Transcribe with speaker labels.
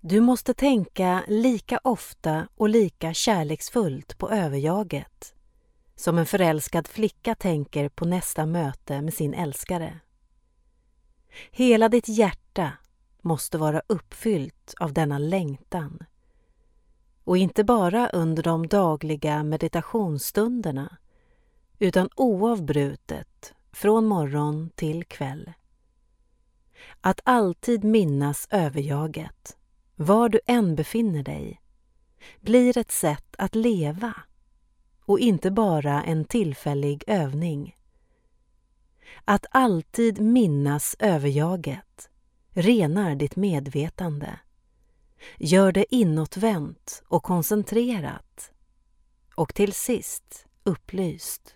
Speaker 1: Du måste tänka lika ofta och lika kärleksfullt på överjaget som en förälskad flicka tänker på nästa möte med sin älskare. Hela ditt hjärta måste vara uppfyllt av denna längtan. Och inte bara under de dagliga meditationsstunderna, utan oavbrutet från morgon till kväll. Att alltid minnas överjaget, var du än befinner dig, blir ett sätt att leva och inte bara en tillfällig övning. Att alltid minnas överjaget renar ditt medvetande, gör det inåtvänt och koncentrerat och till sist upplyst.